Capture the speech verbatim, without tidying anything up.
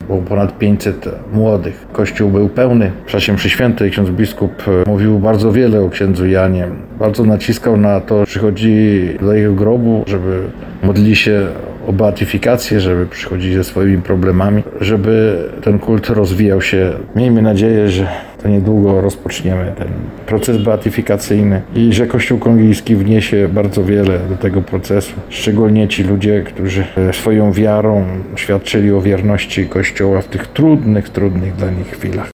było ponad pięćset młodych. Kościół był pełny. W czasie mszy świętej ksiądz biskup mówił bardzo wiele o księdzu Janie. Bardzo naciskał na to, że przychodzi do jego grobu, żeby modlili się o beatyfikację, żeby przychodzili ze swoimi problemami, żeby ten kult rozwijał się. Miejmy nadzieję, że to niedługo rozpoczniemy ten proces beatyfikacyjny i że Kościół kongijski wniesie bardzo wiele do tego procesu. Szczególnie ci ludzie, którzy swoją wiarą świadczyli o wierności Kościoła w tych trudnych, trudnych dla nich chwilach.